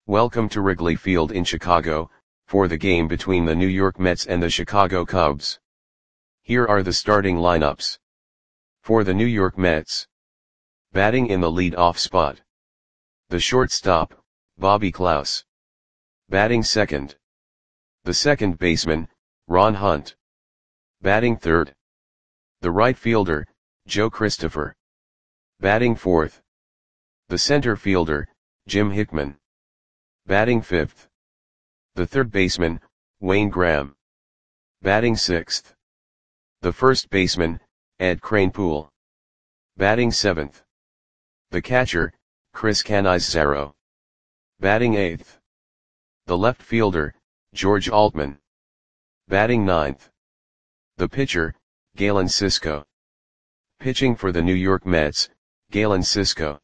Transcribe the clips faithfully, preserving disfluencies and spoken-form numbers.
Welcome to Wrigley Field in Chicago, for the game between the New York Mets and the Chicago Cubs. Here are the starting lineups. For the New York Mets. Batting in the lead-off spot. The shortstop, Bobby Klaus. Batting second. The second baseman, Ron Hunt. Batting third. The right fielder, Joe Christopher. Batting fourth. The center fielder, Jim Hickman. Batting fifth. The third baseman, Wayne Graham. Batting sixth. The first baseman, Ed Kranepool. Batting seventh. The catcher, Chris Cannizzaro. Batting eighth. The left fielder, George Altman. Batting ninth. The pitcher, Galen Cisco. Pitching for the New York Mets, Galen Cisco.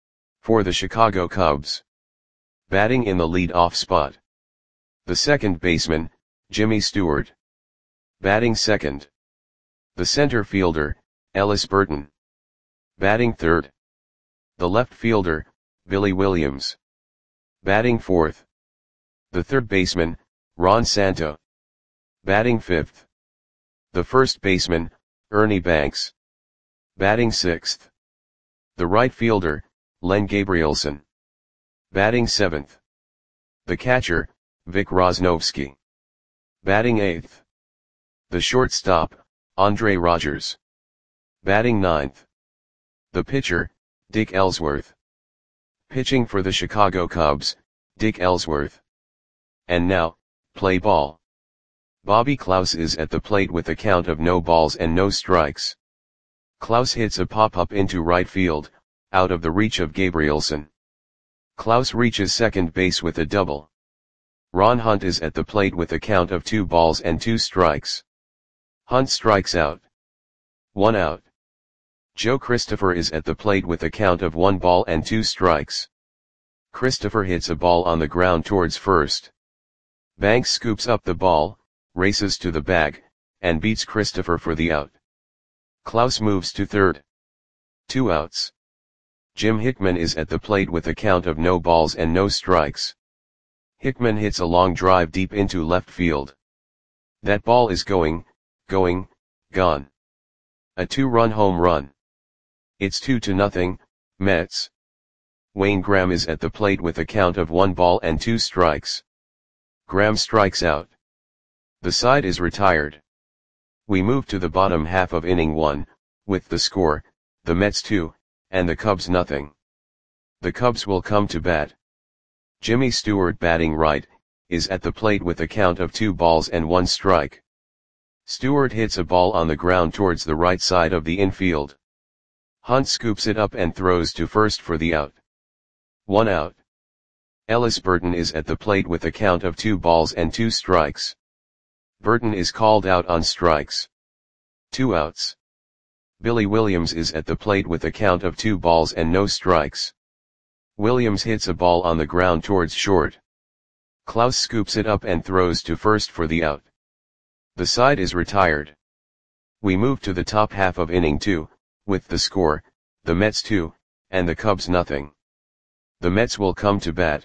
For the Chicago Cubs. Batting in the lead-off spot. The second baseman, Jimmy Stewart. Batting second. The center fielder, Ellis Burton. Batting third. The left fielder, Billy Williams. Batting fourth. The third baseman, Ron Santo. Batting fifth. The first baseman, Ernie Banks. Batting sixth. The right fielder, Len Gabrielson. Batting seventh. The catcher, Vic Rosnovsky. Batting eighth. The shortstop, Andre Rogers. Batting ninth. The pitcher, Dick Ellsworth. Pitching for the Chicago Cubs, Dick Ellsworth. And now, play ball. Bobby Klaus is at the plate with a count of no balls and no strikes. Klaus hits a pop-up into right field, out of the reach of Gabrielson. Klaus reaches second base with a double. Ron Hunt is at the plate with a count of two balls and two strikes. Hunt strikes out. One out. Joe Christopher is at the plate with a count of one ball and two strikes. Christopher hits a ball on the ground towards first. Banks scoops up the ball, races to the bag, and beats Christopher for the out. Klaus moves to third. Two outs. Jim Hickman is at the plate with a count of no balls and no strikes. Hickman hits a long drive deep into left field. That ball is going, going, gone. A two-run home run. It's two to nothing, Mets. Wayne Graham is at the plate with a count of one ball and two strikes. Graham strikes out. The side is retired. We move to the bottom half of inning one, with the score, the Mets two, and the Cubs nothing. The Cubs will come to bat. Jimmy Stewart, batting right, is at the plate with a count of two balls and one strike. Stewart hits a ball on the ground towards the right side of the infield. Hunt scoops it up and throws to first for the out. One out. Ellis Burton is at the plate with a count of two balls and two strikes. Burton is called out on strikes. Two outs. Billy Williams is at the plate with a count of two balls and no strikes. Williams hits a ball on the ground towards short. Klaus scoops it up and throws to first for the out. The side is retired. We move to the top half of inning two, with the score, the Mets two, and the Cubs nothing. The Mets will come to bat.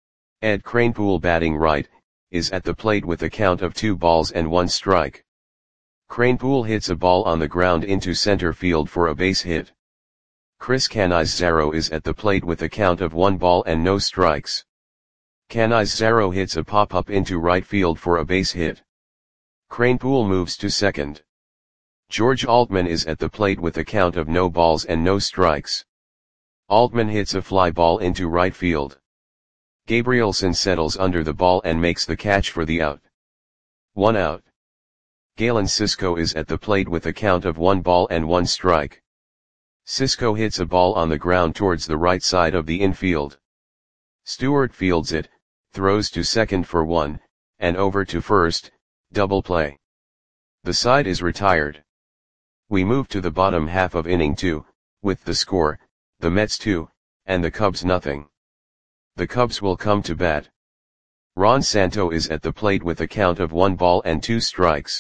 Ed Kranepool, batting right, is at the plate with a count of two balls and one strike. Kranepool hits a ball on the ground into center field for a base hit. Chris Cannizzaro is at the plate with a count of one ball and no strikes. Cannizzaro hits a pop-up into right field for a base hit. Kranepool moves to second. George Altman is at the plate with a count of no balls and no strikes. Altman hits a fly ball into right field. Gabrielson settles under the ball and makes the catch for the out. One out. Galen Cisco is at the plate with a count of one ball and one strike. Cisco hits a ball on the ground towards the right side of the infield. Stewart fields it, throws to second for one, and over to first, double play. The side is retired. We move to the bottom half of inning two, with the score, the Mets two, and the Cubs nothing. The Cubs will come to bat. Ron Santo is at the plate with a count of one ball and two strikes.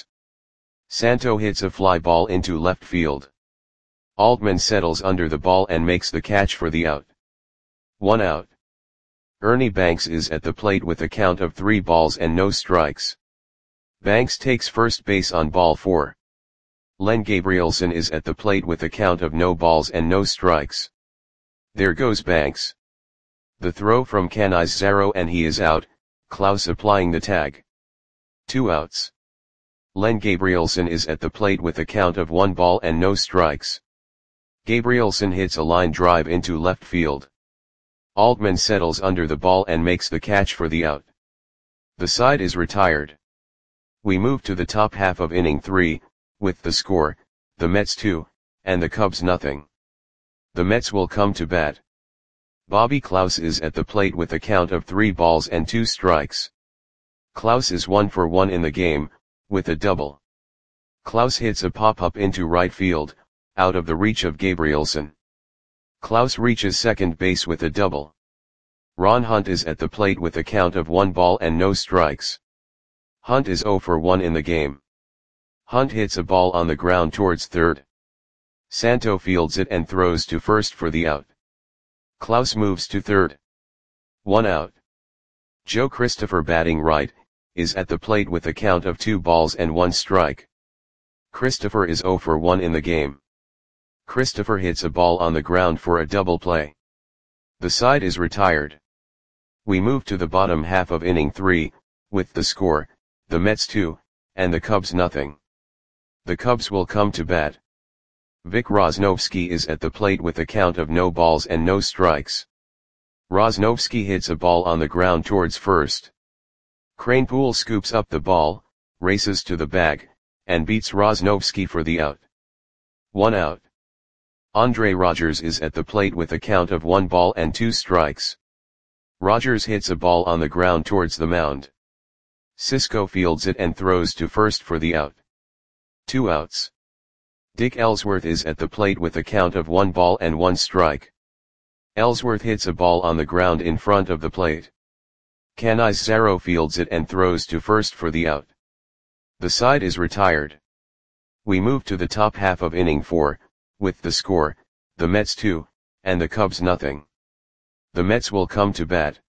Santo hits a fly ball into left field. Altman settles under the ball and makes the catch for the out. One out. Ernie Banks is at the plate with a count of three balls and no strikes. Banks takes first base on ball four. Len Gabrielson is at the plate with a count of no balls and no strikes. There goes Banks. The throw from Canizaro and he is out, Klaus applying the tag. Two outs. Len Gabrielson is at the plate with a count of one ball and no strikes. Gabrielson hits a line drive into left field. Altman settles under the ball and makes the catch for the out. The side is retired. We move to the top half of inning three, with the score, the Mets two, and the Cubs nothing. The Mets will come to bat. Bobby Klaus is at the plate with a count of three balls and two strikes. Klaus is one for one in the game, with a double. Klaus hits a pop-up into right field, out of the reach of Gabrielson. Klaus reaches second base with a double. Ron Hunt is at the plate with a count of one ball and no strikes. Hunt is zero for one in the game. Hunt hits a ball on the ground towards third. Santo fields it and throws to first for the out. Klaus moves to third. One out. Joe Christopher batting right, is at the plate with a count of two balls and one strike. Christopher is zero for one in the game. Christopher hits a ball on the ground for a double play. The side is retired. We move to the bottom half of inning three, with the score, the Mets two, and the Cubs nothing. The Cubs will come to bat. Vic Rosnovsky is at the plate with a count of no balls and no strikes. Rosnovsky hits a ball on the ground towards first. Kranepool scoops up the ball, races to the bag, and beats Rosnovsky for the out. One out. Andre Rogers is at the plate with a count of one ball and two strikes. Rogers hits a ball on the ground towards the mound. Cisco fields it and throws to first for the out. Two outs. Dick Ellsworth is at the plate with a count of one ball and one strike. Ellsworth hits a ball on the ground in front of the plate. Canizaro fields it and throws to first for the out. The side is retired. We move to the top half of inning four, with the score, the Mets two, and the Cubs nothing. The Mets will come to bat.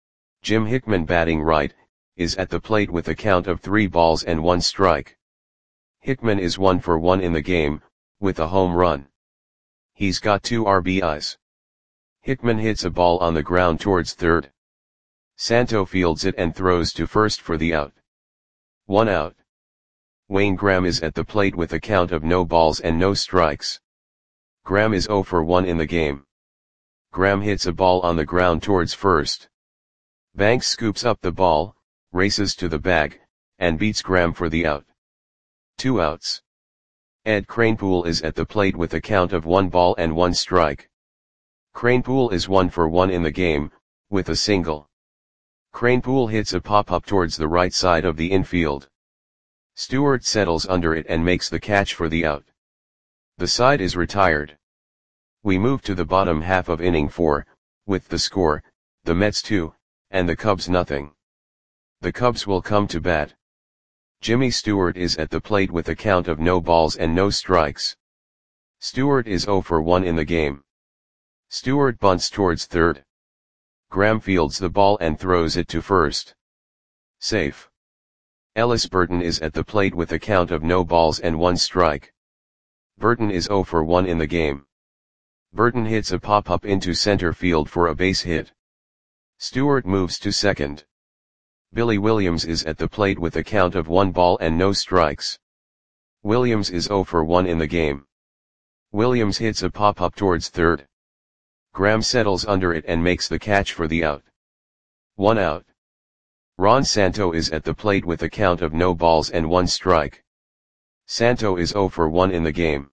Jim Hickman batting right, is at the plate with a count of three balls and one strike. Hickman is one for one in the game, with a home run. He's got two R B Is. Hickman hits a ball on the ground towards third. Santo fields it and throws to first for the out. One out. Wayne Graham is at the plate with a count of no balls and no strikes. Graham is zero for one in the game. Graham hits a ball on the ground towards first. Banks scoops up the ball, races to the bag, and beats Graham for the out. Two outs. Ed Kranepool is at the plate with a count of one ball and one strike. Kranepool is one for one in the game, with a single. Kranepool hits a pop-up towards the right side of the infield. Stewart settles under it and makes the catch for the out. The side is retired. We move to the bottom half of inning four, with the score, the Mets two, and the Cubs nothing. The Cubs will come to bat. Jimmy Stewart is at the plate with a count of no balls and no strikes. Stewart is zero for one in the game. Stewart bunts towards third. Graham fields the ball and throws it to first. Safe. Ellis Burton is at the plate with a count of no balls and one strike. Burton is zero for one in the game. Burton hits a pop-up into center field for a base hit. Stewart moves to second. Billy Williams is at the plate with a count of one ball and no strikes. Williams is zero for one in the game. Williams hits a pop-up towards third. Graham settles under it and makes the catch for the out. One out. Ron Santo is at the plate with a count of no balls and one strike. Santo is zero for one in the game.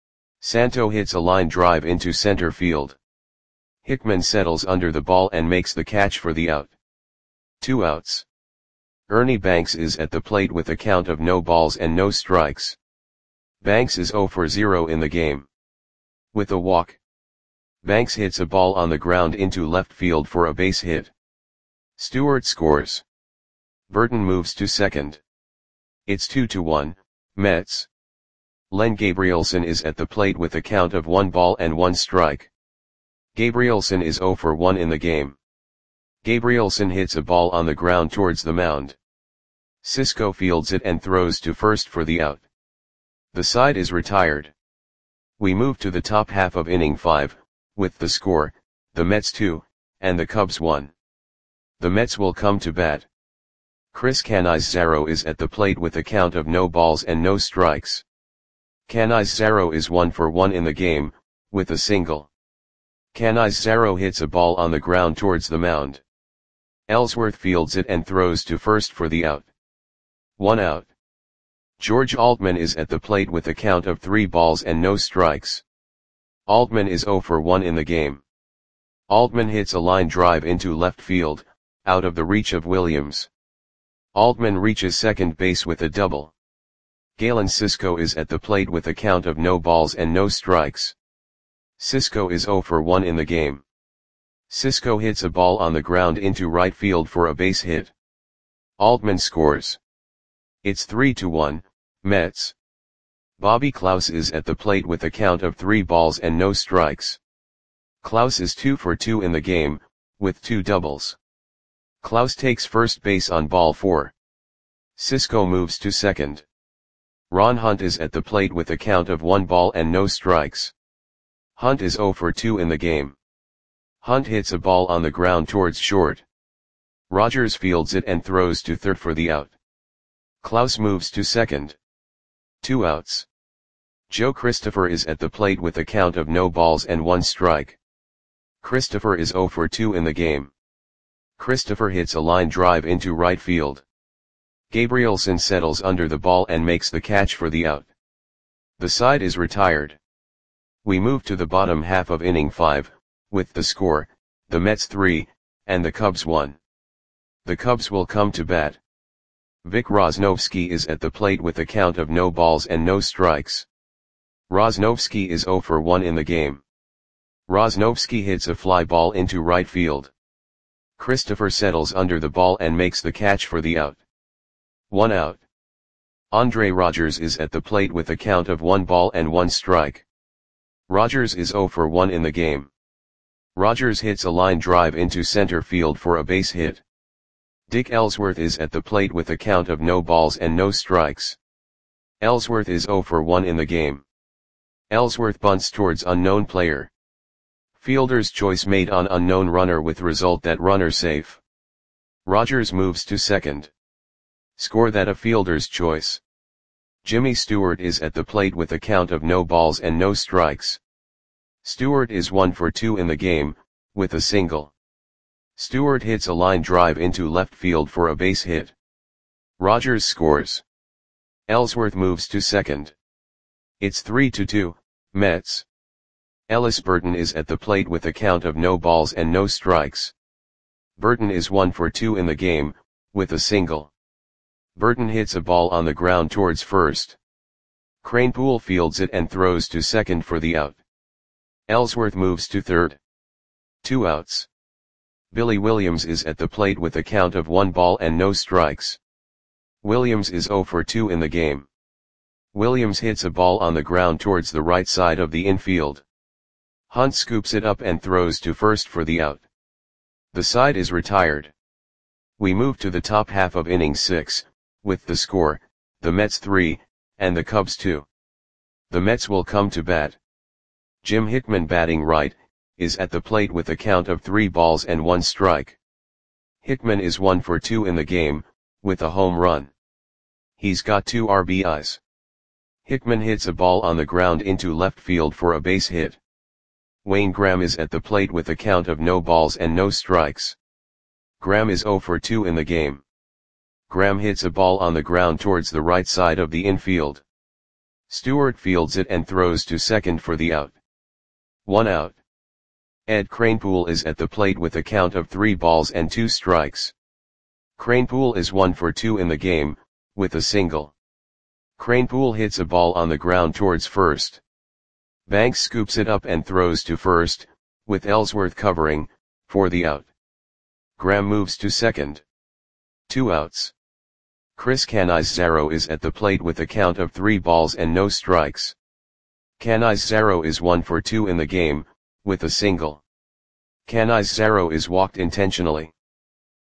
Santo hits a line drive into center field. Hickman settles under the ball and makes the catch for the out. Two outs. Ernie Banks is at the plate with a count of no balls and no strikes. Banks is zero for zero in the game. With a walk. Banks hits a ball on the ground into left field for a base hit. Stewart scores. Burton moves to second. It's two to one, Mets. Len Gabrielson is at the plate with a count of one ball and one strike. Gabrielson is zero for one in the game. Gabrielson hits a ball on the ground towards the mound. Cisco fields it and throws to first for the out. The side is retired. We move to the top half of inning five, with the score, the Mets two, and the Cubs one. The Mets will come to bat. Chris Canizaro is at the plate with a count of no balls and no strikes. Canizaro is one for one in the game, with a single. Canizaro hits a ball on the ground towards the mound. Ellsworth fields it and throws to first for the out. One out. George Altman is at the plate with a count of three balls and no strikes. Altman is zero for one in the game. Altman hits a line drive into left field, out of the reach of Williams. Altman reaches second base with a double. Galen Cisco is at the plate with a count of no balls and no strikes. Cisco is zero for one in the game. Cisco hits a ball on the ground into right field for a base hit. Altman scores. It's three to one, Mets. Bobby Klaus is at the plate with a count of three balls and no strikes. Klaus is two for two in the game, with two doubles. Klaus takes first base on ball four. Cisco moves to second. Ron Hunt is at the plate with a count of one ball and no strikes. Hunt is zero for two in the game. Hunt hits a ball on the ground towards short. Rogers fields it and throws to third for the out. Klaus moves to second. Two outs. Joe Christopher is at the plate with a count of no balls and one strike. Christopher is zero for two in the game. Christopher hits a line drive into right field. Gabrielson settles under the ball and makes the catch for the out. The side is retired. We move to the bottom half of inning five, with the score, the Mets three, and the Cubs one. The Cubs will come to bat. Vic Rosnovsky is at the plate with a count of no balls and no strikes. Rosnovsky is zero for one in the game. Rosnovsky hits a fly ball into right field. Christopher settles under the ball and makes the catch for the out. One out. Andre Rogers is at the plate with a count of one ball and one strike. Rogers is zero for one in the game. Rogers hits a line drive into center field for a base hit. Dick Ellsworth is at the plate with a count of no balls and no strikes. Ellsworth is zero for one in the game. Ellsworth bunts towards unknown player. Fielder's choice made on unknown runner with result that runner safe. Rogers moves to second. Score that a fielder's choice. Jimmy Stewart is at the plate with a count of no balls and no strikes. Stewart is one for two in the game, with a single. Stewart hits a line drive into left field for a base hit. Rogers scores. Ellsworth moves to second. It's three to two, Mets. Ellis Burton is at the plate with a count of no balls and no strikes. Burton is one for two in the game, with a single. Burton hits a ball on the ground towards first. Kranepool fields it and throws to second for the out. Ellsworth moves to third. Two outs. Billy Williams is at the plate with a count of one ball and no strikes. Williams is zero for two in the game. Williams hits a ball on the ground towards the right side of the infield. Hunt scoops it up and throws to first for the out. The side is retired. We move to the top half of inning six, with the score, the Mets three, and the Cubs two. The Mets will come to bat. Jim Hickman, batting right, is at the plate with a count of three balls and one strike. Hickman is one for two in the game, with a home run. He's got two R B Is. Hickman hits a ball on the ground into left field for a base hit. Wayne Graham is at the plate with a count of no balls and no strikes. Graham is zero for two in the game. Graham hits a ball on the ground towards the right side of the infield. Stewart fields it and throws to second for the out. One out. Ed Kranepool is at the plate with a count of three balls and two strikes. Kranepool is one for two in the game, with a single. Kranepool hits a ball on the ground towards first. Banks scoops it up and throws to first, with Ellsworth covering, for the out. Graham moves to second. Two outs. Chris Canizaro is at the plate with a count of three balls and no strikes. Canizaro is one for two in the game, with a single. Canizaro is walked intentionally.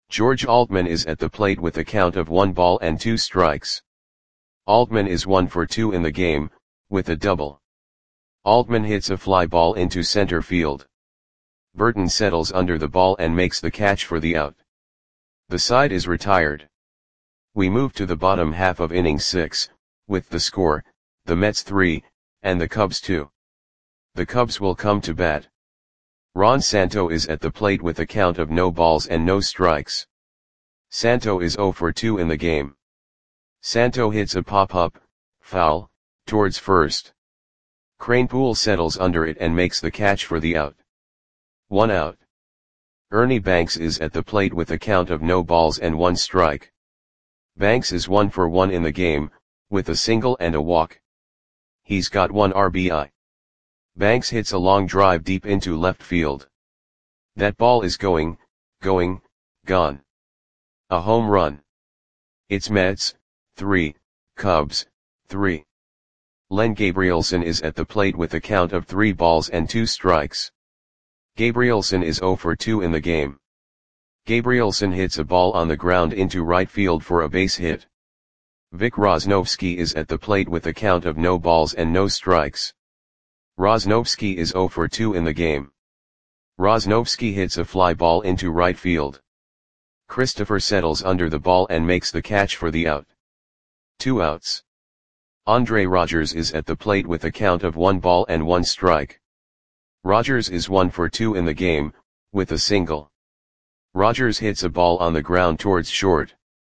George Altman is at the plate with a count of one ball and two strikes. Altman is one for two in the game, with a double. Altman hits a fly ball into center field. Burton settles under the ball and makes the catch for the out. The side is retired. We move to the bottom half of inning six, with the score, the Mets three, and the Cubs two. The Cubs will come to bat. Ron Santo is at the plate with a count of no balls and no strikes. Santo is zero for two in the game. Santo hits a pop-up, foul, towards first. Kranepool settles under it and makes the catch for the out. One out. Ernie Banks is at the plate with a count of no balls and one strike. Banks is one for one in the game, with a single and a walk. He's got one R B I. Banks hits a long drive deep into left field. That ball is going, going, gone. A home run. It's Mets, three, Cubs, three. Len Gabrielson is at the plate with a count of three balls and two strikes. Gabrielson is zero for two in the game. Gabrielson hits a ball on the ground into right field for a base hit. Vic Rosnovsky is at the plate with a count of no balls and no strikes. Rosnovsky is zero for two in the game. Rosnovsky hits a fly ball into right field. Christopher settles under the ball and makes the catch for the out. Two outs. Andre Rogers is at the plate with a count of one ball and one strike. Rogers is one for two in the game, with a single. Rogers hits a ball on the ground towards short.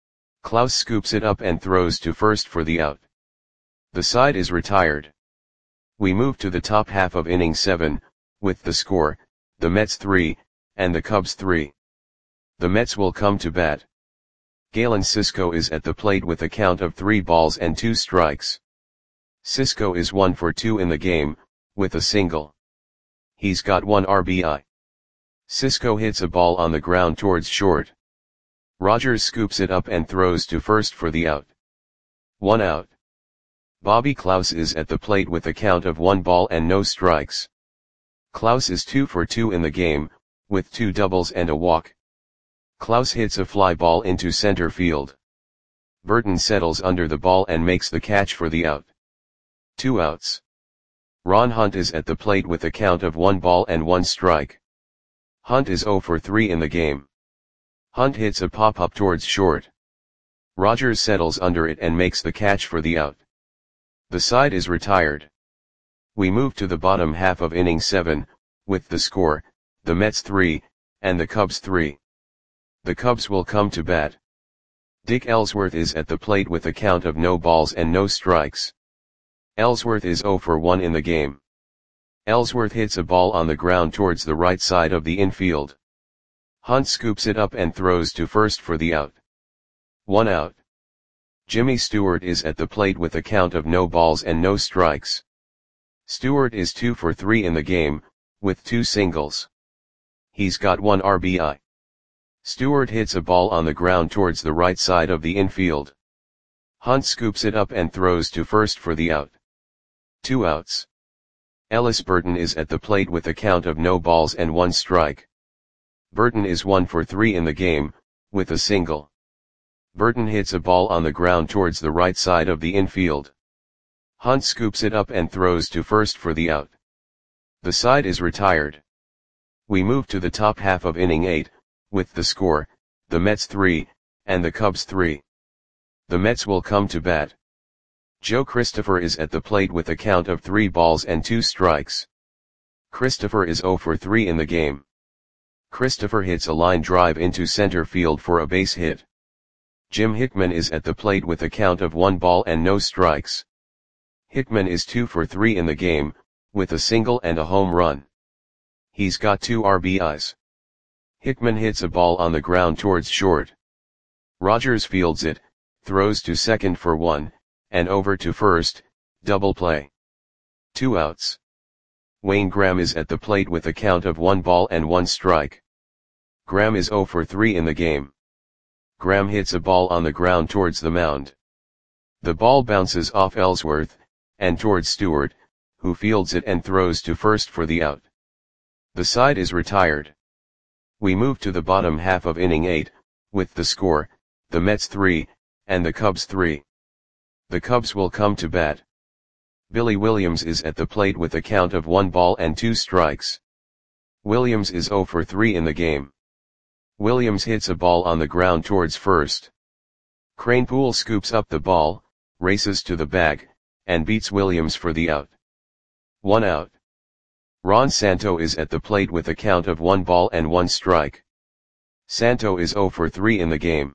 Klaus scoops it up and throws to first for the out. The side is retired. We move to the top half of inning seven, with the score, the Mets three, and the Cubs three. The Mets will come to bat. Galen Cisco is at the plate with a count of three balls and two strikes. Cisco is one for two in the game, with a single. He's got one R B I. Cisco hits a ball on the ground towards short. Rogers scoops it up and throws to first for the out. One out. Bobby Klaus is at the plate with a count of one ball and no strikes. Klaus is two for two in the game, with two doubles and a walk. Klaus hits a fly ball into center field. Burton settles under the ball and makes the catch for the out. Two outs. Ron Hunt is at the plate with a count of one ball and one strike. Hunt is zero for three in the game. Hunt hits a pop-up towards short. Rogers settles under it and makes the catch for the out. The side is retired. We move to the bottom half of inning seven, with the score, the Mets three, and the Cubs three. The Cubs will come to bat. Dick Ellsworth is at the plate with a count of no balls and no strikes. Ellsworth is zero for one in the game. Ellsworth hits a ball on the ground towards the right side of the infield. Hunt scoops it up and throws to first for the out. One out. Jimmy Stewart is at the plate with a count of no balls and no strikes. Stewart is two for three in the game, with two singles. He's got one R B I. Stewart hits a ball on the ground towards the right side of the infield. Hunt scoops it up and throws to first for the out. Two outs. Ellis Burton is at the plate with a count of no balls and one strike. Burton is one for three in the game, with a single. Burton hits a ball on the ground towards the right side of the infield. Hunt scoops it up and throws to first for the out. The side is retired. We move to the top half of inning eight, with the score, the Mets three, and the Cubs three. The Mets will come to bat. Joe Christopher is at the plate with a count of three balls and two strikes. Christopher is zero for three in the game. Christopher hits a line drive into center field for a base hit. Jim Hickman is at the plate with a count of one ball and no strikes. Hickman is two for three in the game, with a single and a home run. He's got two R B Is. Hickman hits a ball on the ground towards short. Rogers fields it, throws to second for one, and over to first, double play. Two outs. Wayne Graham is at the plate with a count of one ball and one strike. Graham is zero for three in the game. Graham hits a ball on the ground towards the mound. The ball bounces off Ellsworth, and towards Stewart, who fields it and throws to first for the out. The side is retired. We move to the bottom half of inning eight, with the score, the Mets three, and the Cubs three. The Cubs will come to bat. Billy Williams is at the plate with a count of one ball and two strikes. Williams is zero for three in the game. Williams hits a ball on the ground towards first. Kranepool scoops up the ball, races to the bag, and beats Williams for the out. One out. Ron Santo is at the plate with a count of one ball and one strike. Santo is zero for three in the game.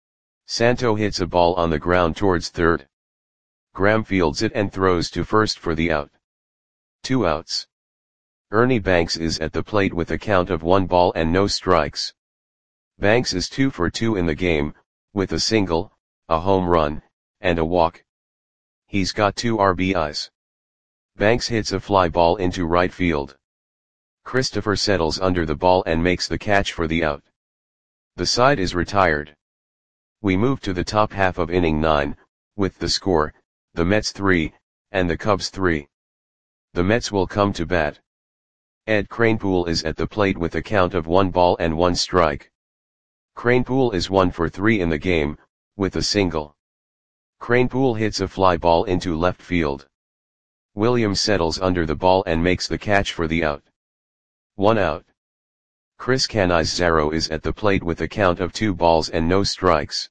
Santo hits a ball on the ground towards third. Graham fields it and throws to first for the out. Two outs. Ernie Banks is at the plate with a count of one ball and no strikes. Banks is two for two in the game, with a single, a home run, and a walk. He's got two R B Is. Banks hits a fly ball into right field. Christopher settles under the ball and makes the catch for the out. The side is retired. We move to the top half of inning nine, with the score, the Mets three, and the Cubs three. The Mets will come to bat. Ed Kranepool is at the plate with a count of one ball and one strike. Kranepool is one for three in the game, with a single. Kranepool hits a fly ball into left field. Williams settles under the ball and makes the catch for the out. One out. Chris Canizaro is at the plate with a count of two balls and no strikes.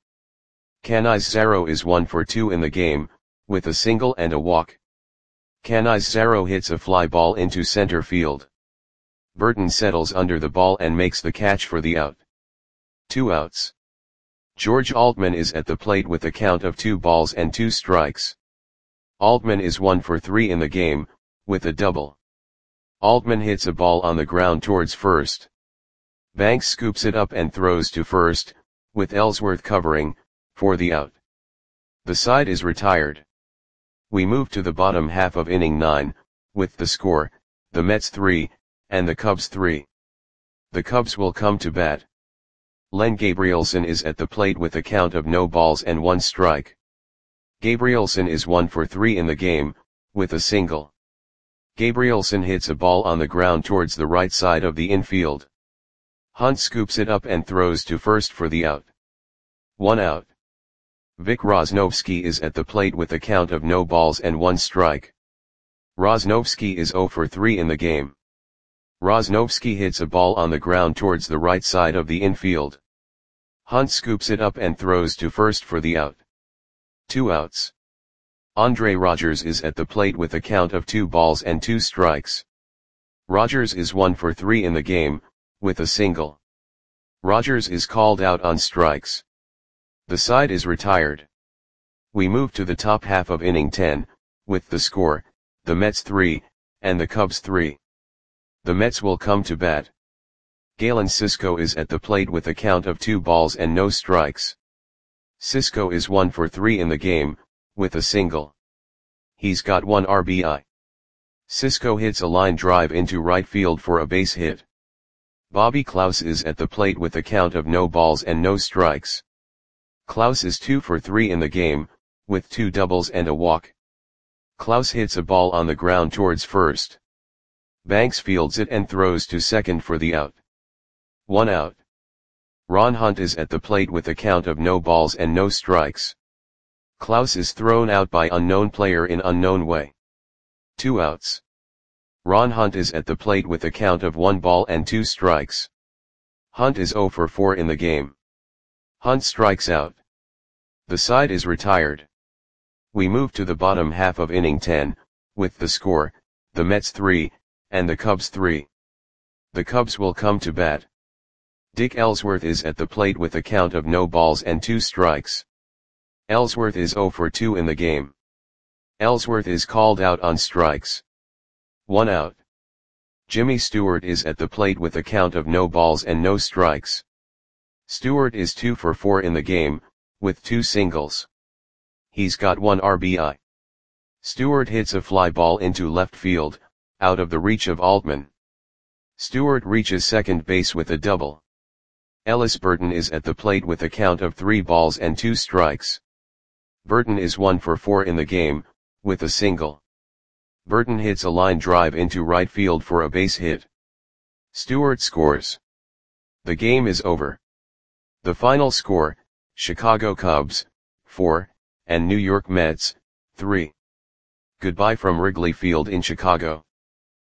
Canizaro is one for two in the game, with a single and a walk. Canizaro hits a fly ball into center field. Burton settles under the ball and makes the catch for the out. Two outs. George Altman is at the plate with a count of two balls and two strikes. Altman is one for three in the game, with a double. Altman hits a ball on the ground towards first. Banks scoops it up and throws to first, with Ellsworth covering, for the out. The side is retired. We move to the bottom half of inning nine, with the score, the Mets three, and the Cubs three. The Cubs will come to bat. Len Gabrielson is at the plate with a count of no balls and one strike. Gabrielson is one for three in the game, with a single. Gabrielson hits a ball on the ground towards the right side of the infield. Hunt scoops it up and throws to first for the out. One out. Vic Rosnovsky is at the plate with a count of no balls and one strike. Rosnovsky is zero for three in the game. Rosnovsky hits a ball on the ground towards the right side of the infield. Hunt scoops it up and throws to first for the out. Two outs. Andre Rogers is at the plate with a count of two balls and two strikes. Rogers is one for three in the game, with a single. Rogers is called out on strikes. The side is retired. We move to the top half of inning ten, with the score, the Mets three, and the Cubs three. The Mets will come to bat. Galen Cisco is at the plate with a count of two balls and no strikes. Cisco is one for three in the game, with a single. He's got one R B I. Cisco hits a line drive into right field for a base hit. Bobby Klaus is at the plate with a count of no balls and no strikes. Klaus is two for three in the game, with two doubles and a walk. Klaus hits a ball on the ground towards first. Banks fields it and throws to second for the out. One out. Ron Hunt is at the plate with a count of no balls and no strikes. Klaus is thrown out by unknown player in unknown way. Two outs. Ron Hunt is at the plate with a count of one ball and two strikes. Hunt is zero for four in the game. Hunt strikes out. The side is retired. We move to the bottom half of inning ten, with the score, the Mets three, and the Cubs three. The Cubs will come to bat. Dick Ellsworth is at the plate with a count of no balls and two strikes. Ellsworth is zero for two in the game. Ellsworth is called out on strikes. One out. Jimmy Stewart is at the plate with a count of no balls and no strikes. Stewart is two for four in the game, with two singles. He's got one R B I. Stewart hits a fly ball into left field, out of the reach of Altman. Stewart reaches second base with a double. Ellis Burton is at the plate with a count of three balls and two strikes. Burton is one for four in the game, with a single. Burton hits a line drive into right field for a base hit. Stewart scores. The game is over. The final score, Chicago Cubs, four, and New York Mets, three. Goodbye from Wrigley Field in Chicago.